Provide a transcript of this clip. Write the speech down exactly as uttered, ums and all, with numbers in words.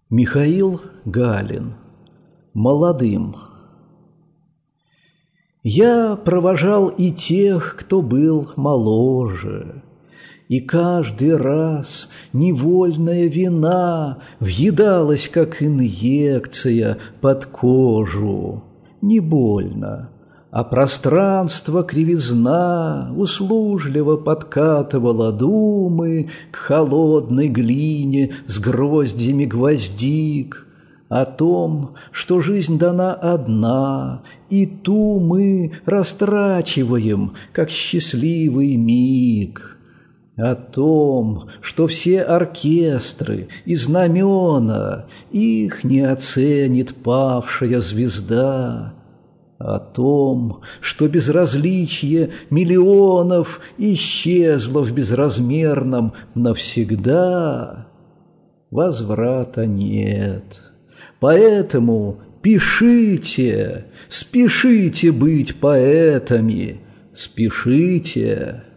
Михаил Галин. Молодым. Я провожал и тех, кто был моложе, и каждый раз невольная вина въедалась, как инъекция, под кожу. Не больно, а пространство кривизна услужливо подкатывало думы к холодной глине с гроздьями гвоздик, о том, что жизнь дана одна, и ту мы растрачиваем, как счастливый миг, о том, что все оркестры и знамена их не оценит павшая звезда, о том, что безразличие миллионов исчезло в безразмерном навсегда. Возврата нет. Поэтому пишите, спешите быть поэтами, спешите.